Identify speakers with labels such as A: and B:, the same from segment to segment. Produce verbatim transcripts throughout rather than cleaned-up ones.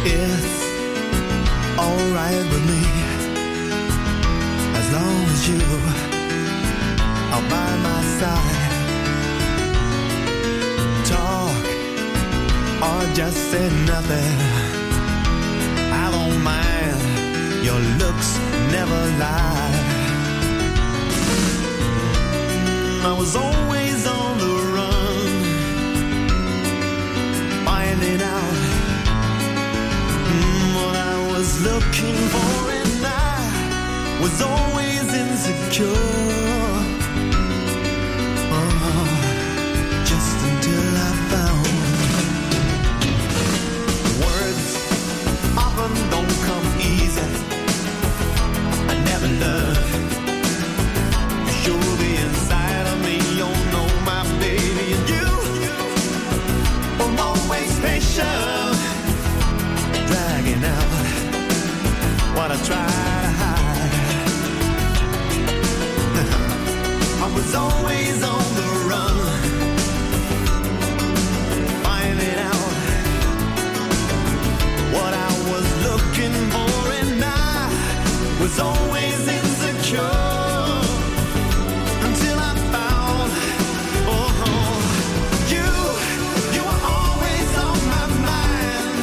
A: It's alright with me, as long as you are by my side. Talk or just say nothing, I don't mind, your looks never lie. I was always on the run, finding out mm, what I was looking for, and I was always insecure. Oh, just until I found words often don't come easy. I never learned to show the inside of me. You know my baby, and you were always patient, dragging out what I try to hide. I was always on the run, finding out what I was looking for, and I was always insecure. Until I found, oh, you, you were always on my mind.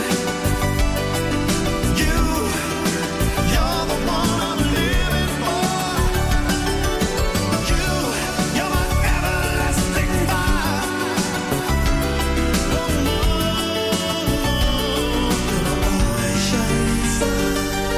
A: You, you're the one I'm living for. You, you're my everlasting fire. Oh, no, you're always shining star.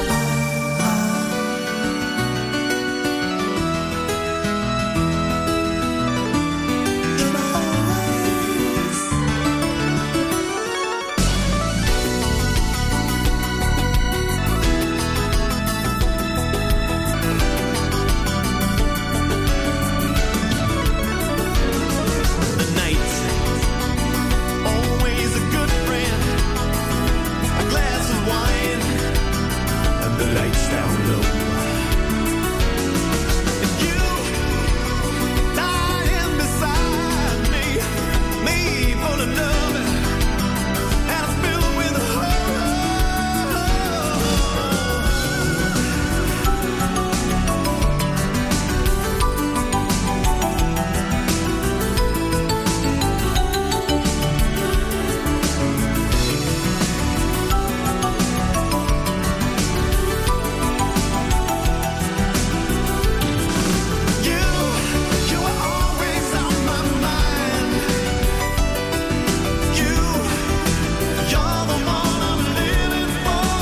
A: The night, always a good friend. A glass of wine and the lights down low. And you lying beside me, me full of love and I'm filled with you, you were always on my mind. You, you're the one I'm living for.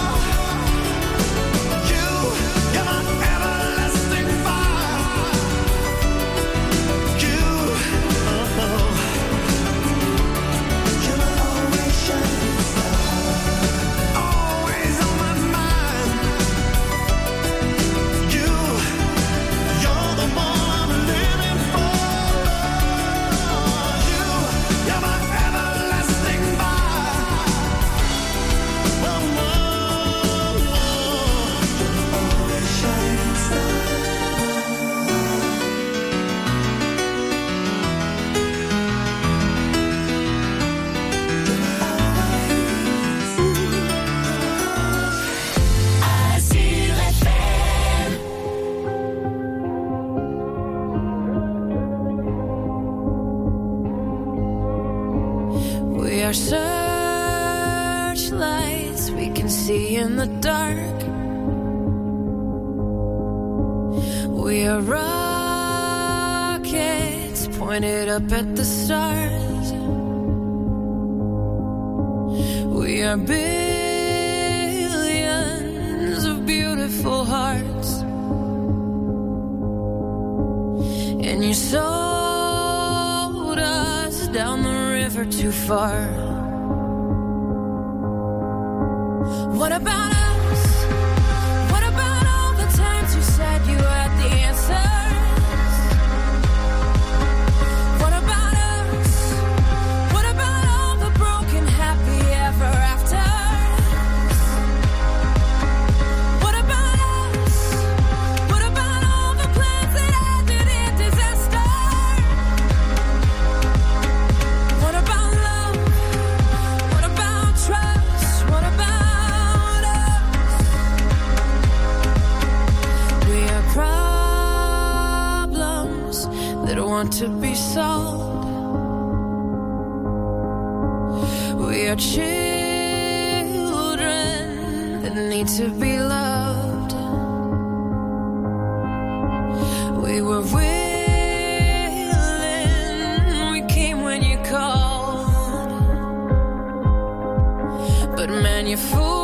A: You, you're my everlasting fire. You, oh, you're always shining star. Always on my mind. You, you're the one I'm living for. You, you're my everlasting fire. Whoa, whoa, whoa. Always shining star.
B: We are searchlights we can see in the dark. We are rockets pointed up at the stars. We are billions of beautiful hearts. And you sold us down the river too far. What about us? What about all the times you said you had the answers? What about us? What about all the broken happy ever afters? What about us? What about all the plans that ended in disaster? What about love? What about trust? What about called. We are children that need to be loved. We were willing, we came when you called. But man, you fooled.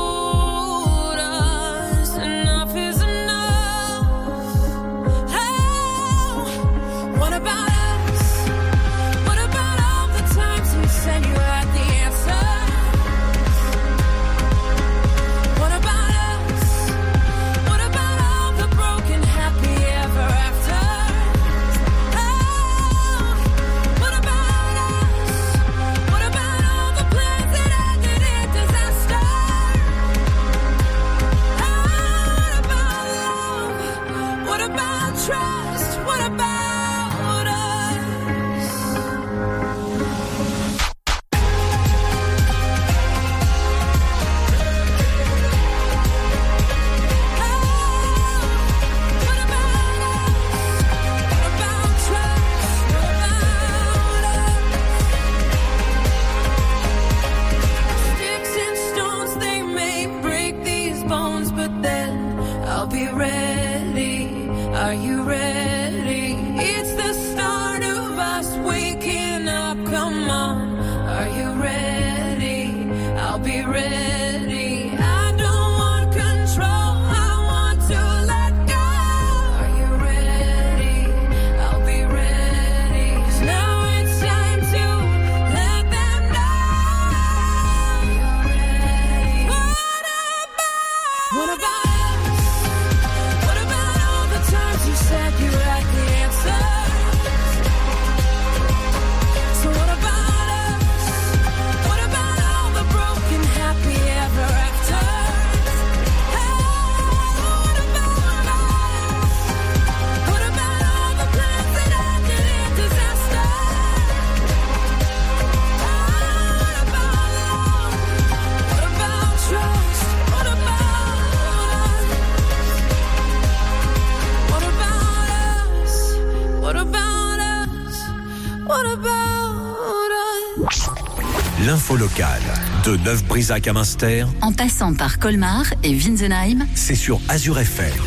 C: L'info locale de Neuf-Brisach à Münster,
D: en passant par Colmar et Winsenheim,
C: c'est sur Azure F M.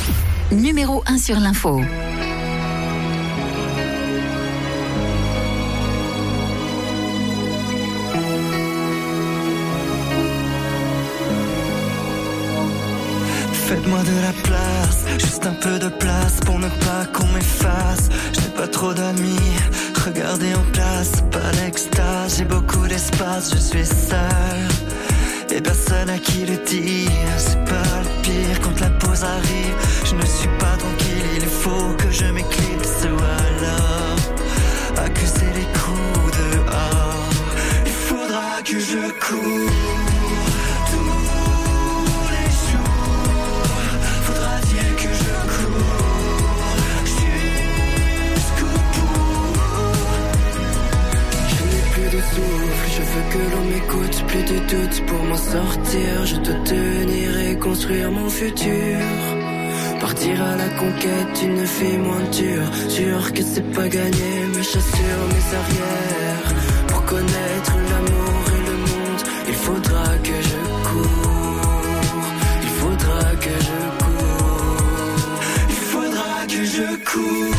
D: Numéro un sur l'info.
E: Faites-moi de la place, juste un peu de place pour ne pas qu'on m'efface. Je n'ai pas trop d'amis, regardez en classe, pas l'extase. J'ai beaucoup d'espace, je suis seul et personne à qui le dire. C'est pas le pire quand la pause arrive. Je ne suis pas tranquille, il faut que je m'éclipse ou alors accuser les coups dehors. Il faudra que je cours.
F: Je veux que l'on m'écoute, plus de doute pour m'en sortir. Je dois tenir et construire mon futur. Partir à la conquête d'une fille moins dure. Sûr que c'est pas gagné, mes chassures, mes arrières. Pour connaître l'amour et le monde, il faudra que je cours. Il faudra que je cours. Il faudra que je cours.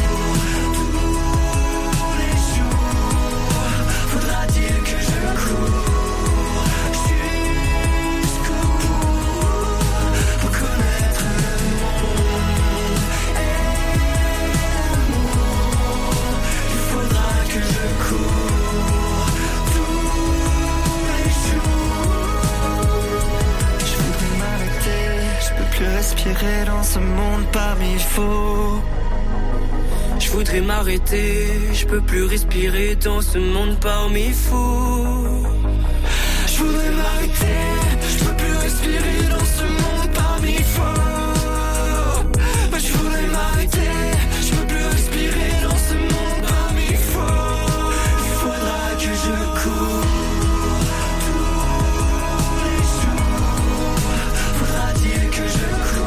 F: Respirer dans ce monde parmi faux. Je voudrais m'arrêter, je peux plus respirer dans ce monde parmi fous.
E: Je voudrais m'arrêter, je peux plus respirer dans ce monde parmi faux. Je voudrais m'arrêter, je peux plus respirer dans ce monde parmi faux. Il faudra que je cours.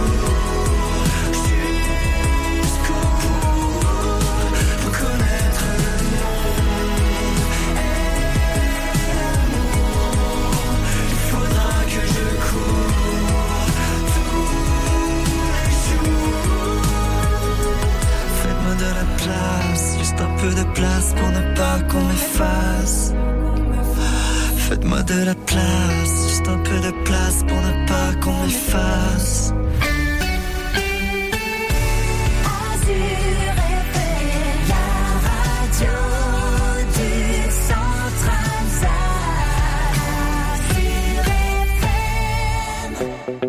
E: Connaître peu de place pour ne pas qu'on m'efface. Faites-moi de la place, juste un peu de place pour ne pas qu'on m'efface.
B: Azur F M, la radio du Centre-Alsace. Azur F M.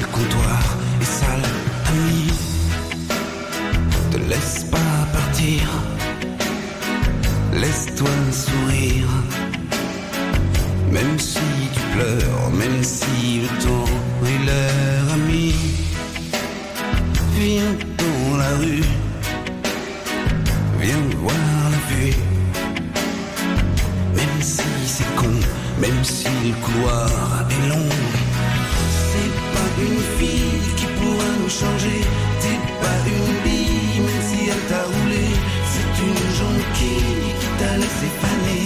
E: laisse pas partir.
G: viens voir la vue. Même si c'est con, même si le couloir est long. C'est pas une fille qui pourra nous changer. T'es pas une bille, même si elle t'a roulé. C'est une jonquille qui t'a laissé faner.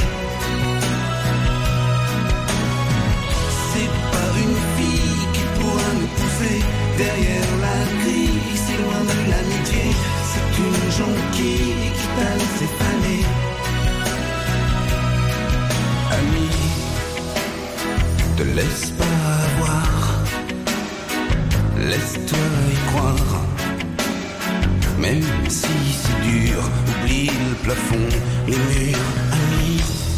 G: C'est pas une fille qui pourra nous pousser derrière la grille, si loin de l'amitié. C'est une jonquille qui t'a laissé faner. Ami, te laisse pas avoir, laisse-toi y croire. Même si c'est dur, oublie le plafond, les murs. Ami,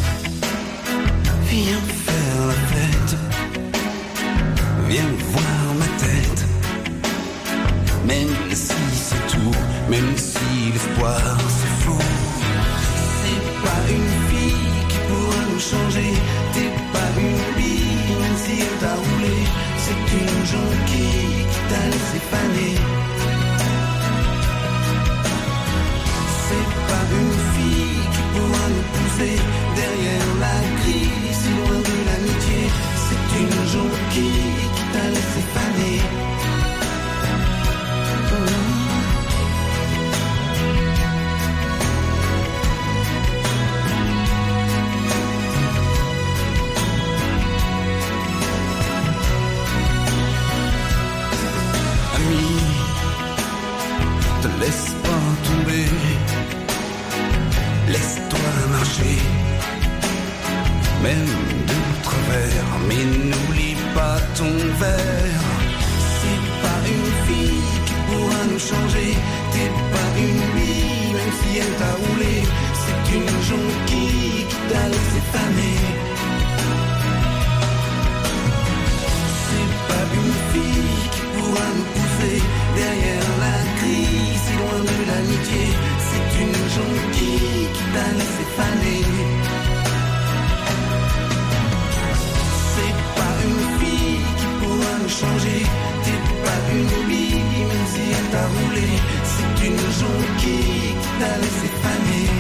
G: viens faire la fête, viens voir ma tête. Même si c'est tout, même si l'espoir c'est faux. C'est pas une fille qui pourra nous changer. T'es pas une bille, même si elle t'a roulé. C'est une jonquille qui t'a laissé faner. C'est pas une fille qui pourra nous pousser derrière la grille, si loin de l'amitié. C'est une jonquille qui t'a laissé faner. Laisse pas tomber, laisse-toi marcher, même de travers, mais n'oublie pas ton verre. C'est pas une fille qui pourra nous changer, t'es pas une bille, même si elle t'a roulé. C'est une jonquille qui t'a laissé faner. C'est pas une fille qui pourra nous pousser derrière la grille, si loin de l'amitié. C'est une jonquille qui t'a laissé faner. C'est pas une fille qui pourra nous changer. T'es pas une bille, même si elle t'a roulé. C'est une jonquille qui t'a laissé faner.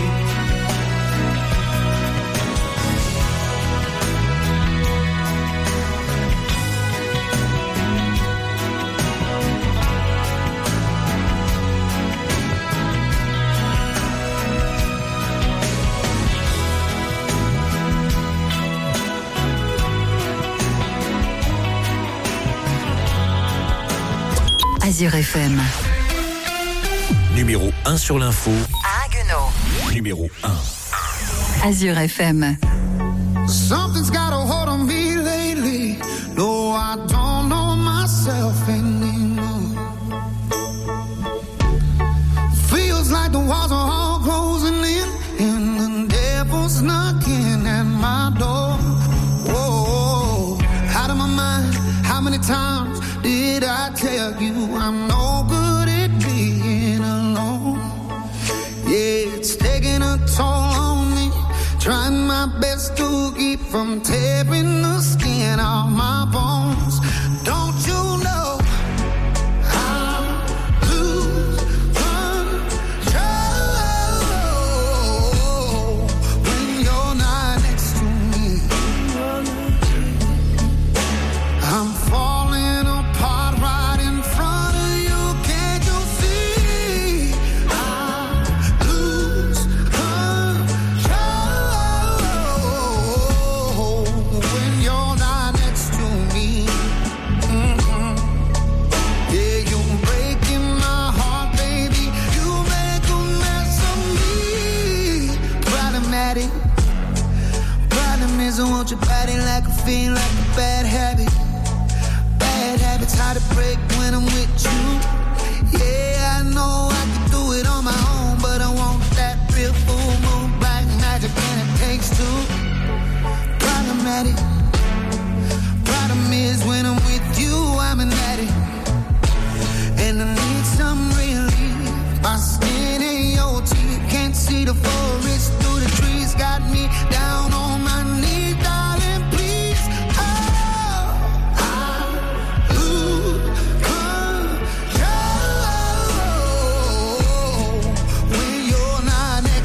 D: Azure F M.
C: Numéro un sur l'info.
D: À Haguenau.
C: Numéro un.
D: Azure F M.
A: Something's got a hold on me lately. No, I don't know myself anymore. Feels like the walls are all closing in, and the devil's knocking at my door. Whoa, out of my mind. How many times did I tell you I'm no good at being alone? Yeah, it's taking a toll on me. Trying my best to keep from tearing the skin off my bones. Don't you know I lose control when you're not next to me? I'm falling apart right in front of you. Can't you see? I lose control when you're not next to me. Mm-hmm. Yeah, you're breaking my heart, baby. You make a mess of me. Problematic. Problem is I want your body like a fiend, like a bad habit. Bad habits hard to break when I'm with you. Yeah, I know I can do it on my own, but I want that real full moon black magic, and it takes two. Problematic. Problem is when I'm with you, I'm an addict, and I need some relief. My skin ain't your teeth, can't see the forest through the trees. Got me down on my knees, darling, please. Oh, I lose control when you're not next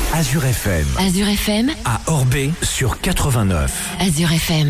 C: Azure F M.
H: Azure F M.
C: À Orbey sur quatre-vingt-neuf.
H: Azure F M.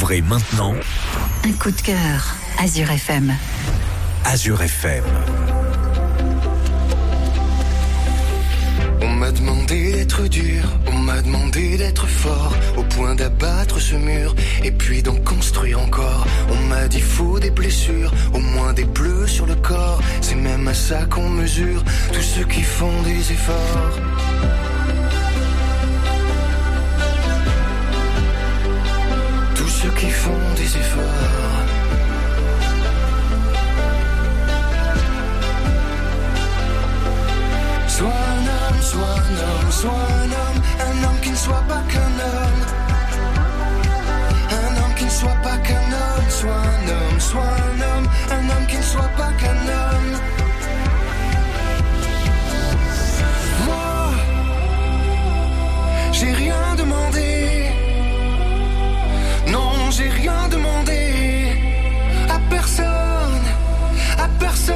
C: Découvrez maintenant
D: un coup de cœur. Azure F M.
C: Azure F M.
H: On m'a demandé d'être dur, on m'a demandé d'être fort, au point d'abattre ce mur, et puis d'en construire encore. On m'a dit faut des blessures, au moins des bleus sur le corps. C'est même à ça qu'on mesure tous ceux qui font des efforts. Tous ceux qui font des efforts. Sois un homme, sois un homme, sois un homme, un homme qui ne soit pas qu'un homme. Un homme qui ne soit pas qu'un homme, sois un homme, sois un homme, un homme qui ne soit pas qu'un homme. Moi, j'ai rien demandé. Non, j'ai rien demandé à personne, à personne.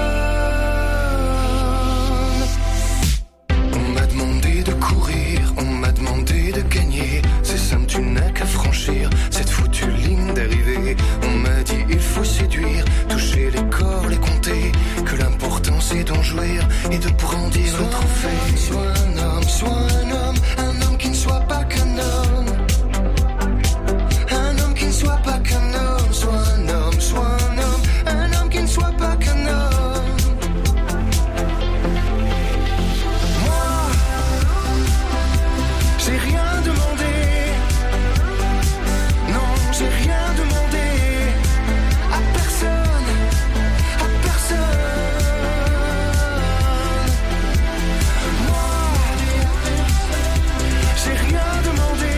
H: On m'a demandé de gagner, c'est simple, tu n'as qu'à franchir cette foutue ligne d'arrivée. On m'a dit il faut séduire, toucher les corps, les compter, que l'important c'est d'en jouir et de brandir le trophée. Sois un homme, sois un homme, un homme qui ne soit pas qu'un homme. Un homme qui ne soit pas qu'un homme, sois un homme, sois un homme, un homme qui ne soit pas qu'un homme. J'ai rien demandé, non, j'ai rien demandé à personne, à personne. Moi, j'ai rien demandé,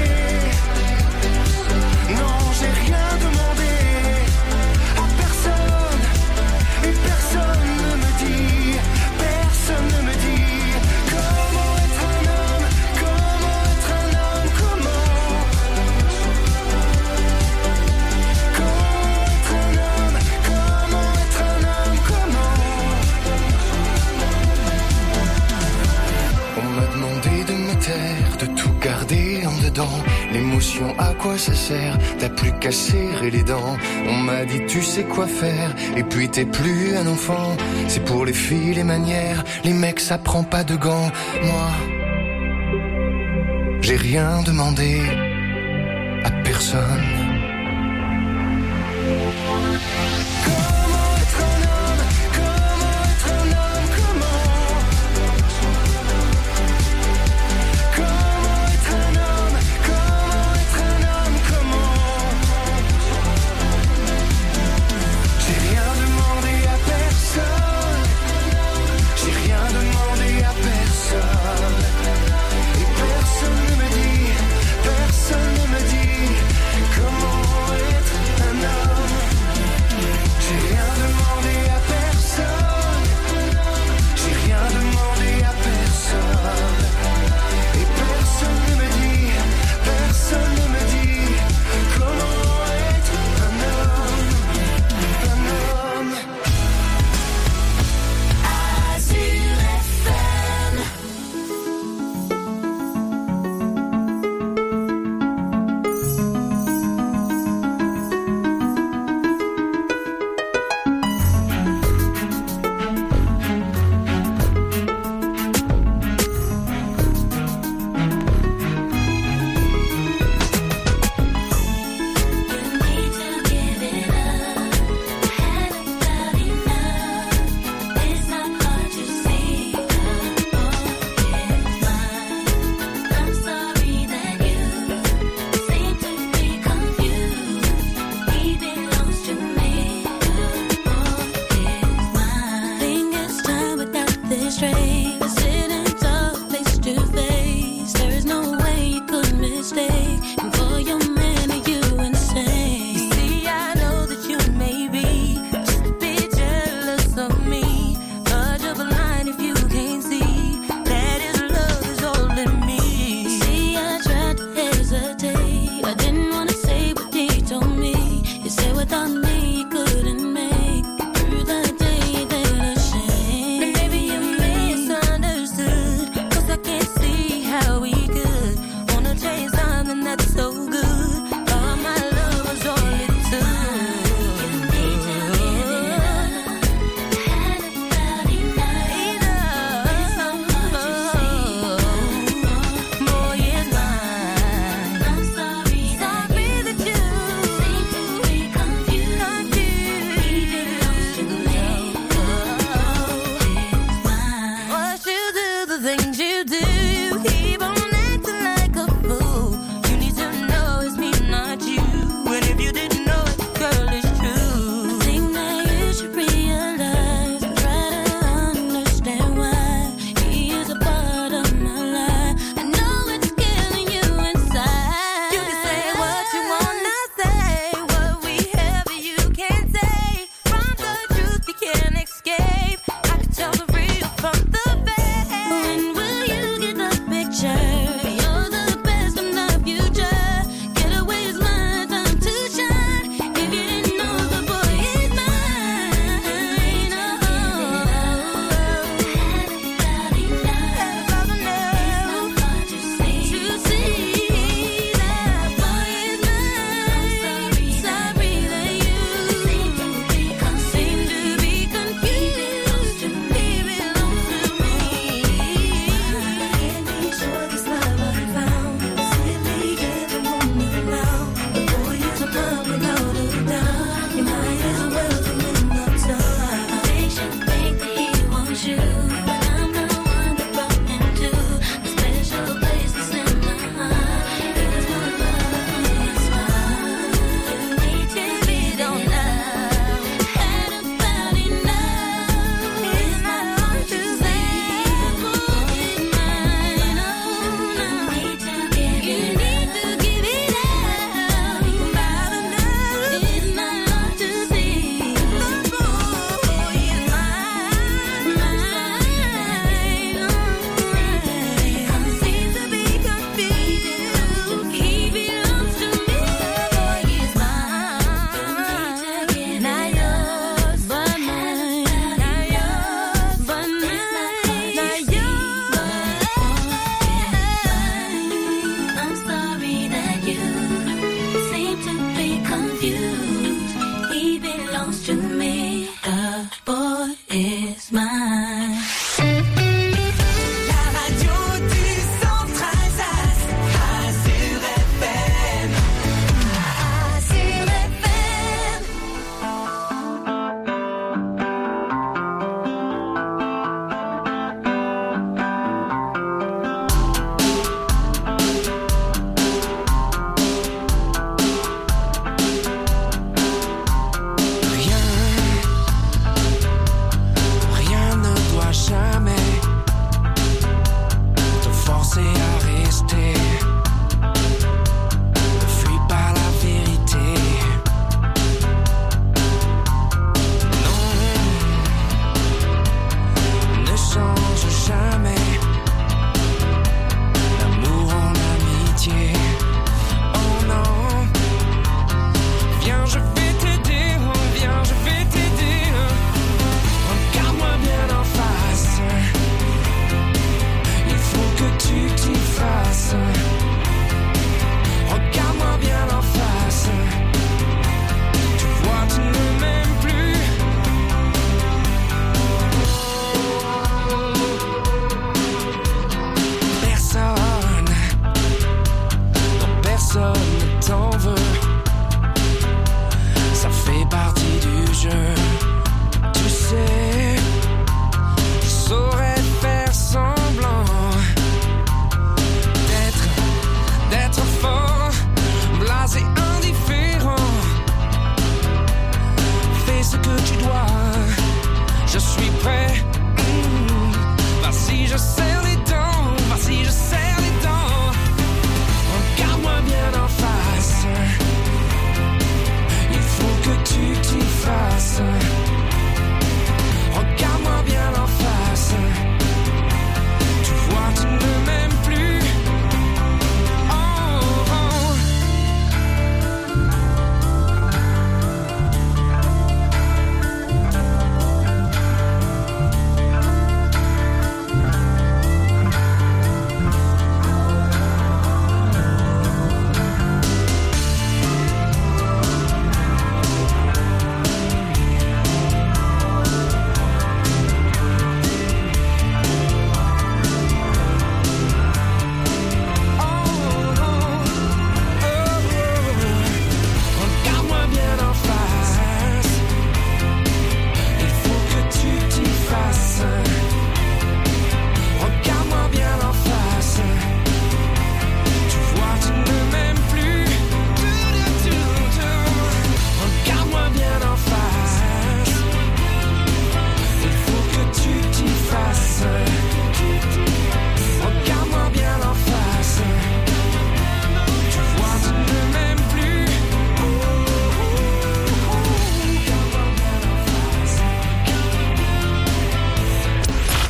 H: non, j'ai rien demandé à personne, et personne ne me dit, personne ne me dit comment être un homme, comment être un homme, comment comment être un homme, comment être un homme, comment. On m'a demandé de me taire, de tout garder en dedans. L'émotion, à quoi ça sert? T'as plus qu'à serrer les dents. On m'a dit tu sais quoi faire, et puis t'es plus un enfant. C'est pour les filles les manières, les mecs ça prend pas de gants. Moi, j'ai rien demandé à personne. Comment être un homme, comment être un homme, comment. Comment être un homme, comment être un homme, comment. J'ai rien demandé à personne, j'ai rien demandé à personne. Et personne ne me dit, personne ne me dit comment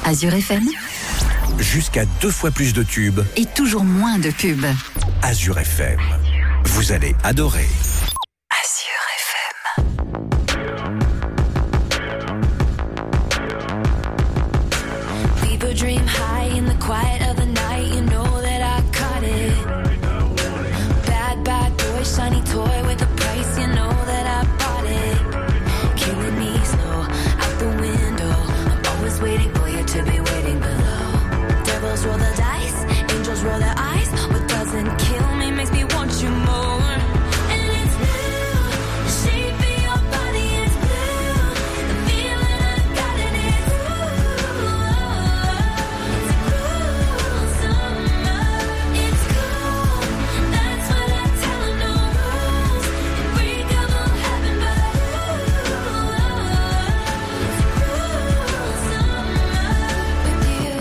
D: Azure F M.
C: Jusqu'à deux fois plus de tubes.
D: Et toujours moins de pubs.
C: Azure F M. Vous allez adorer.
D: Azure F M.
B: People dream high in the quiet of the night. You know that I caught it. Bad, bad boy, shiny toy with a price. You know that I bought it. Killing me slow, out the window. I'm always waiting for you to be waiting below. Devils roll the dice, angels roll their eyes. What doesn't kill me makes me want you more. And it's blue, the shape of your body is blue. The feeling I got in it, ooh. It's a cruel summer. It's cool, that's what I tell 'em, no rules. Unbreakable heaven, but ooh, it's a cruel summer with you.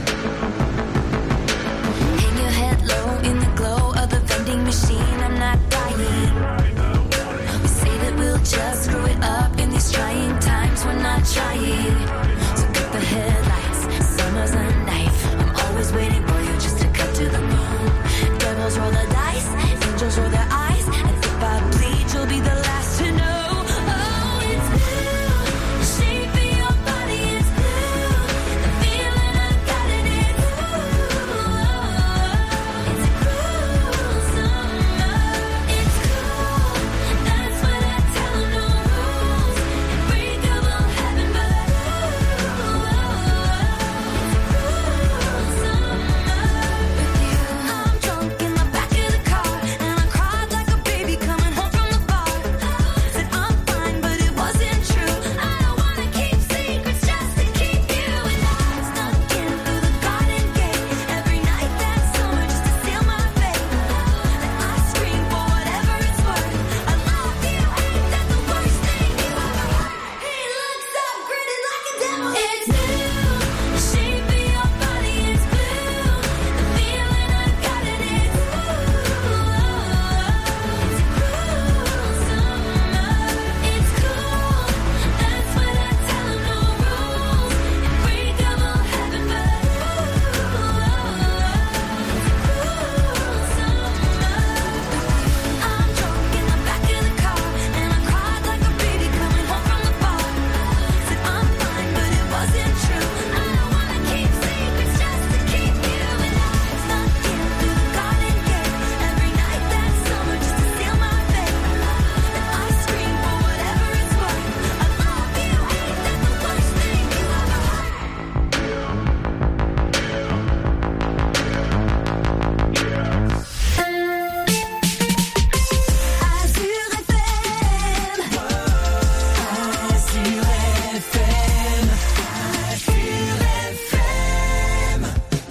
B: Hang your head low in the glow of the vending machine. I'm not dying. We say that we'll just screw it up in these trying times. We're not trying. So cut the headlights. Summer's a knife. I'm always waiting for you just to cut to the bone. Devils roll the dice. Angels roll their eyes. And if I bleed, you'll be the last to know. Oh, it's blue. The shape of your body is blue. The feeling I got in it, ooh. It's a cruel summer. It's cool. That's what I tell 'em, no rules. Unbreakable heaven, but ooh, it's a cruel summer with you. I'm drunk in the back of the car, and I cried like a baby coming home from the bar. Said I'm fine, but it wasn't true. I don't wanna keep secrets just to keep you. And I snuck in through the garden gate every night that summer just to seal my fate. Then I scream for whatever it's worth. I love you, ain't that the worst thing you ever heard? He looks up, grinning like a devil. It's blue, the shape of your body is blue. The feeling I got in it, ooh. It's a cruel summer. It's cool, that's what I tell 'em, no rules. Unbreakable heaven, but ooh, it's a cruel summer. I'm drunk in the back of the car, and I cried like a baby coming home from the bar. Said I'm fine, but it wasn't true. I don't wanna keep secrets just to keep you. And I snuck in through the garden gate every night that summer just to seal my fate. Then I scream for whatever it's worth. I love you, ain't that the worst thing you ever heard? Azure F M. Azure F M. Azure F M.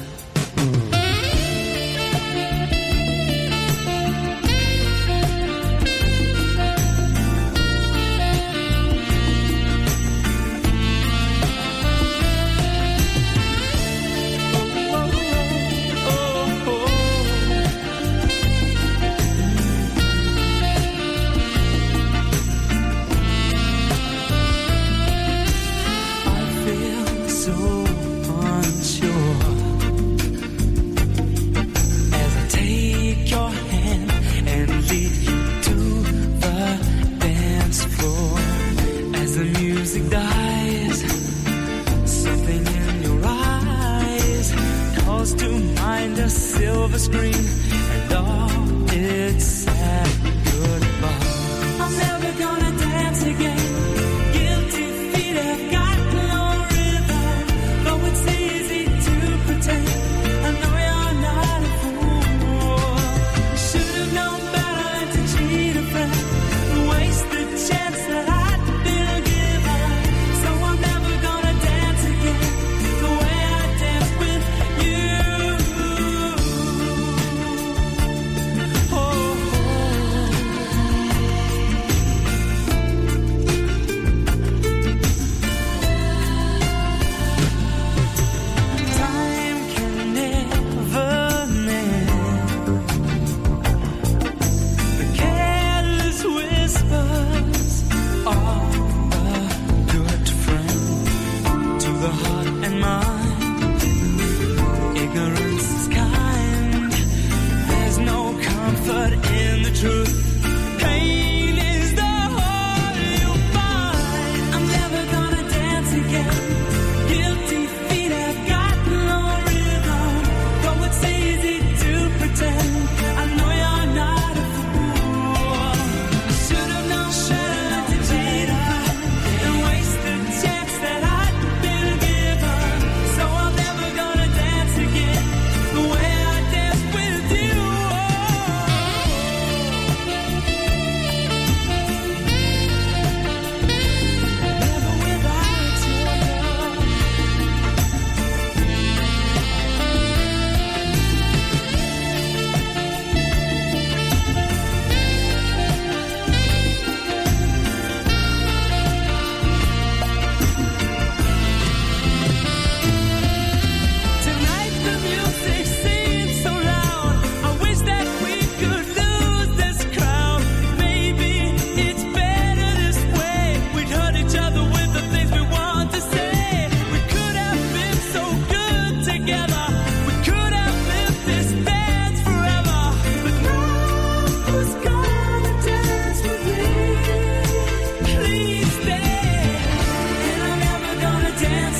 E: I feel so unsure as I take your hand and lead you to the dance floor. As the music dies, something in your eyes calls to mind a silver screen and all its sad goodbye. I'm never gonna dance again. Guilty feet have got no rhythm. Though it's easy to pretend, I know you're not a fool. Should have known better than to cheat a friend, waste the chance that I'd been given. So I'm never gonna dance again the way I danced with you.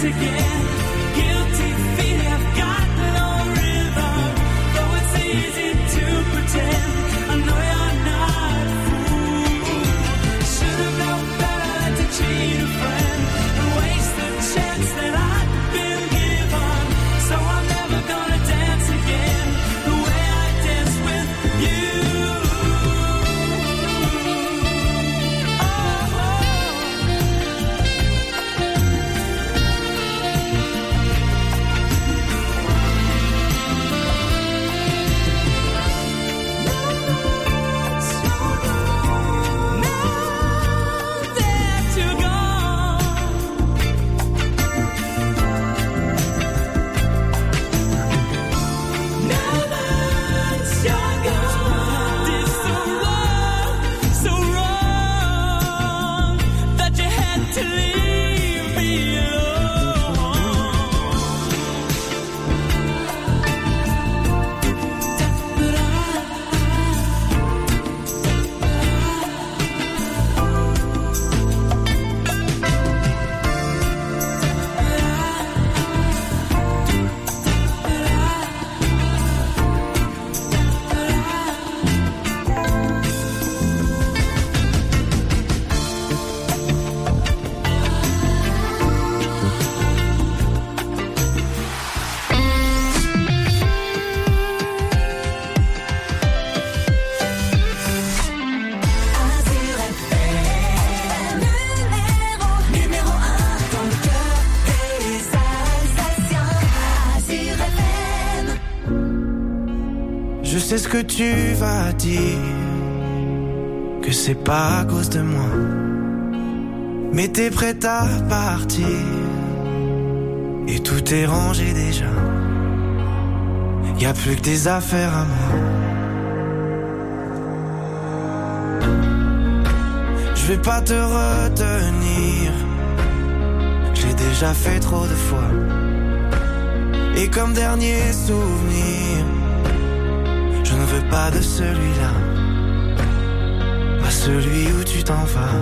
I: dance again. Guilty feet have got no rhythm, though it's easy to pretend. I know you're not a fool. Should have known better than to cheat a friend and waste the chance that I've been given. So I'm never gonna dance again the way I dance with you.
J: C'est ce que tu vas dire, que c'est pas à cause de moi, mais t'es prête à partir, et tout est rangé déjà. Y'a plus que des affaires à moi. Je vais pas te retenir, j'ai déjà fait trop de fois, et comme dernier souvenir, je ne veux pas de celui-là, pas celui où tu t'en vas.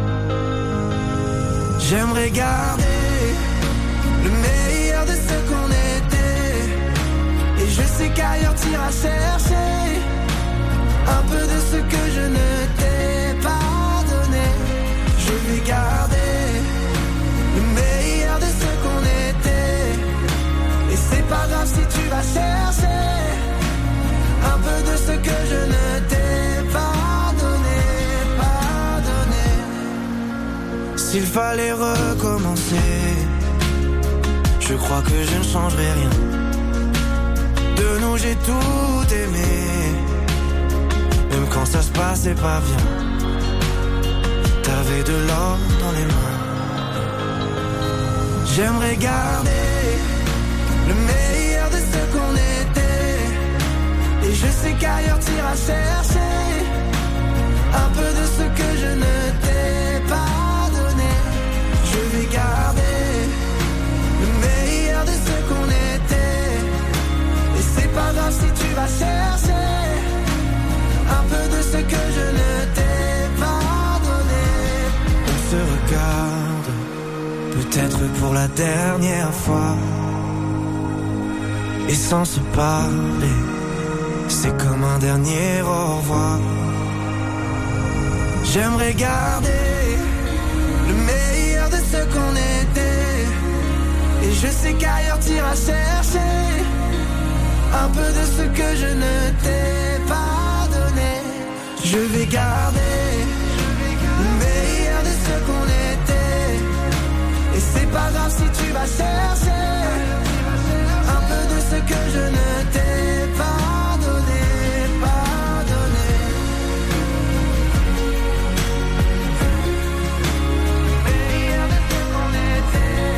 J: J'aimerais garder le meilleur de ce qu'on était, et je sais qu'ailleurs t'iras chercher un peu de ce que je ne t'ai pas donné. Je vais garder le meilleur de ce qu'on était, et c'est pas grave si tu vas chercher un peu de ce que je ne t'ai pas donné, pas donné. S'il fallait recommencer, je crois que je ne changerai rien. De nous j'ai tout aimé, même quand ça se passait pas bien. T'avais de l'or dans les mains. J'aimerais garder le meilleur de ce qu'on était, et je sais qu'ailleurs t'iras chercher un peu de ce que je ne t'ai pas donné. Je vais garder le meilleur de ce qu'on était, et c'est pas grave si tu vas chercher un peu de ce que je ne t'ai pas donné. On se regarde, peut-être pour la dernière fois, et sans se parler, c'est comme un dernier au revoir. J'aimerais garder le meilleur de ce qu'on était, et je sais qu'ailleurs t'iras chercher un peu de ce que je ne t'ai pas donné. Je vais garder le meilleur de ce qu'on était, et c'est pas grave si tu vas chercher un peu de ce que je ne t'ai pas donné, pas donné. Le meilleur de ce qu'on était,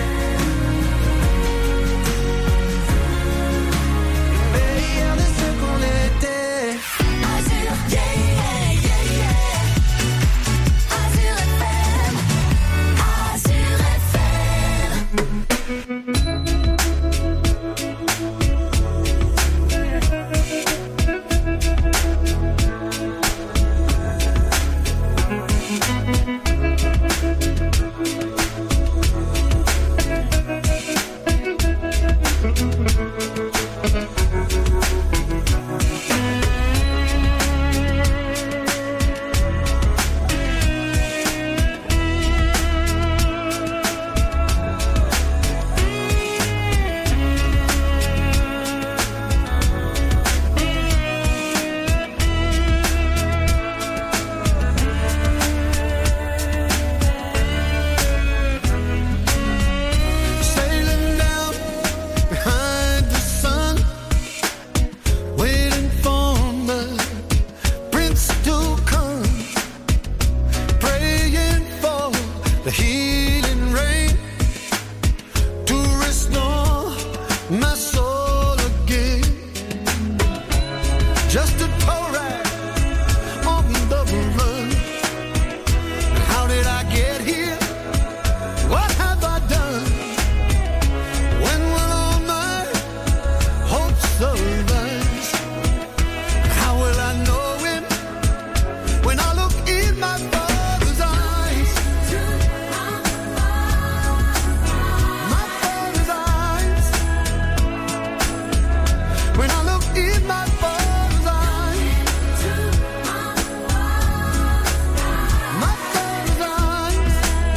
J: le meilleur de ce qu'on était.
B: Azur, yeah, yeah, yeah, yeah. Azur F M, Azur F M.
A: the healing rain to restore my soul again. Just a toe rag on the run. How did I get here? What have I done? When will all my hopes arise? How will I know him when I look in my Father's eyes? My Father's eyes. When I look in my Father's eyes. My Father's eyes.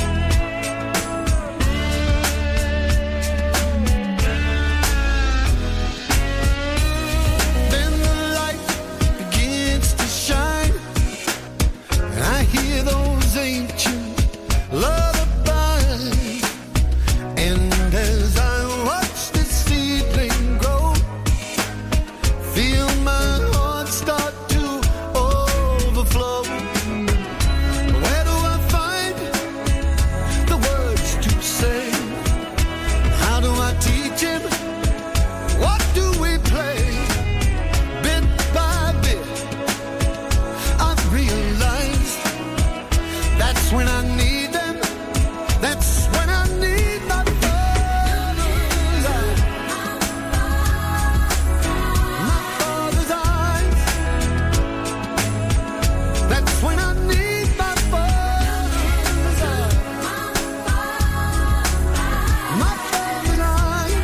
A: Then the light begins to shine. I hear those ancient lullabies, and as I watch the seedling grow, feel my heart start to overflow. Where do I find the words to say? How do I teach him? What do we play? Bit by bit, I've realized that's when I need them. That's when I need my Father's eyes. My Father's eyes. That's when I need my Father's eyes. My Father's eyes.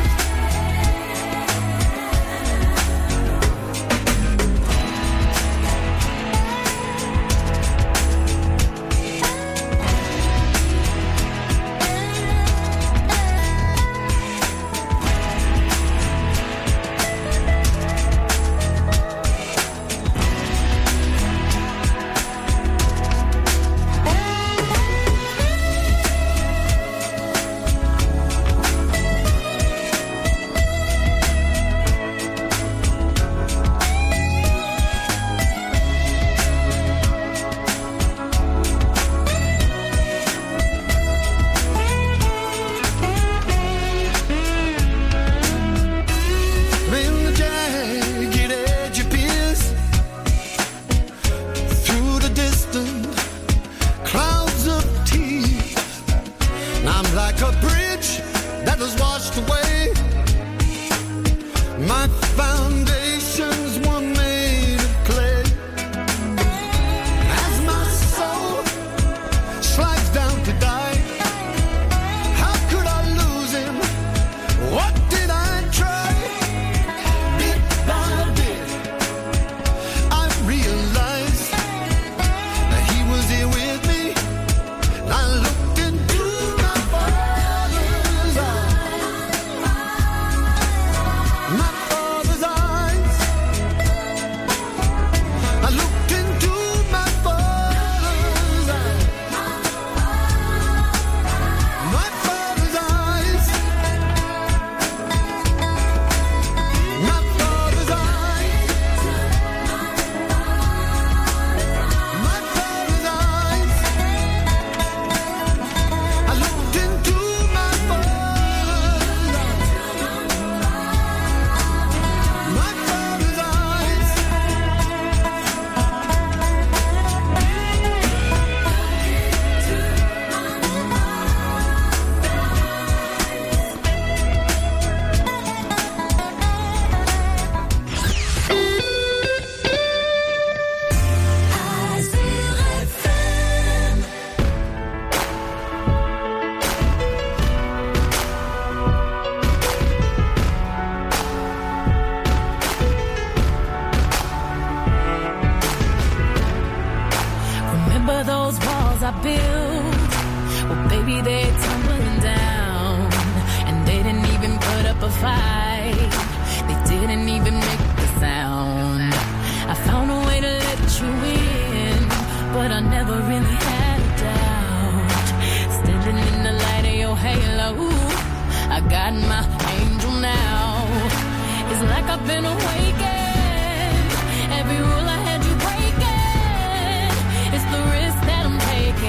A: When the jagged edge appears through the distant clouds of tears, I'm like a bridge that was washed away. My foundations were made of clay. As my soul slides down to die, how could I lose him? What did I try? Bit by bit, I realized that he was here with me. I looked into my Father's eyes. My Father's eyes. I looked into my Father's eyes. My Father's eyes. My Father's eyes. My Father's eyes. I looked into my Father's eyes. My Father's eyes.
B: Remember those walls I built? Well, baby, they're tumbling down. And they didn't even put up a fight. They didn't even make a sound. I found a way to let you in, but I never really had a doubt. Standing in the light of your halo, I got my angel now. It's like I've been awakened.